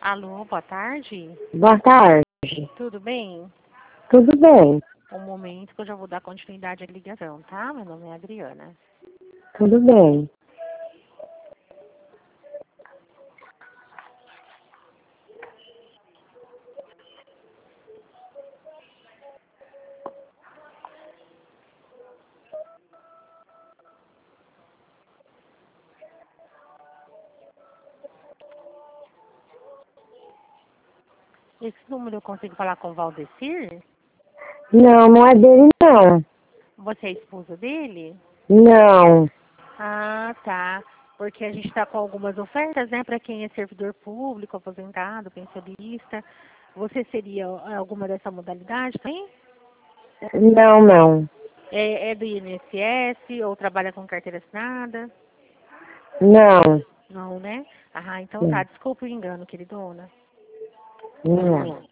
Alô, boa tarde. Boa tarde. Tudo bem? Tudo bem? Um momento que eu já vou dar continuidade à ligação, tá? Meu nome é Adriana. Tudo bem. Esse número eu consigo falar com o Valdecir? Não, não é dele não. Você é a esposa dele? Não. Ah, tá. Porque a gente está com algumas ofertas, né? Para quem é servidor público, aposentado, pensionista. Você seria alguma dessa modalidade também? Não, não. É do INSS ou trabalha com carteira assinada? Não. Não, né? Ah, então tá. Não. Desculpa o engano, queridona. Não.